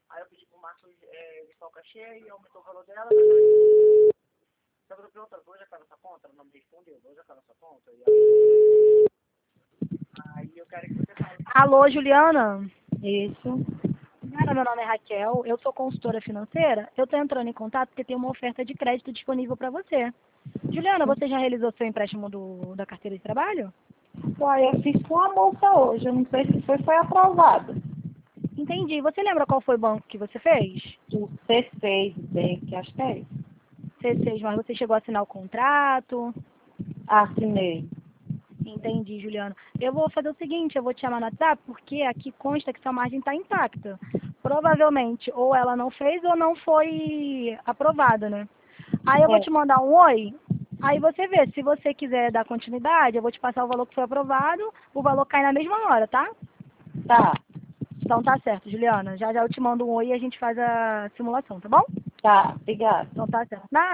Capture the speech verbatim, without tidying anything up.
Aí eu pedi pro Marcos é, de qual cachê e aumentou o valor dela. Sabe do que outra coisa, cara, nessa conta? Ela não me respondeu. Hoje, cara, nessa conta. E aí eu quero que você fale. Alô, Juliana? Isso. Cara, meu nome é Raquel, eu sou consultora financeira. Eu estou entrando em contato porque tem uma oferta de crédito disponível para você. Juliana, você já realizou seu empréstimo do, da carteira de trabalho? Uai, eu fiz com a moça hoje, eu não sei se foi, foi aprovado. Entendi. Você lembra qual foi o banco que você fez? O C seis, bem, que acho que é isso. C seis, mas você chegou a assinar o contrato? Assinei. Entendi, Juliana. Eu vou fazer o seguinte, eu vou te chamar no WhatsApp, porque aqui consta que sua margem está intacta. Provavelmente, ou ela não fez ou não foi aprovada, né? Aí eu vou É, te mandar um oi, aí você vê. Se você quiser dar continuidade, eu vou te passar o valor que foi aprovado, o valor cai na mesma hora, tá? tá, Então tá certo, Juliana. Já já eu te mando um oi e a gente faz a simulação, tá bom? tá, obrigada. Então tá certo. Na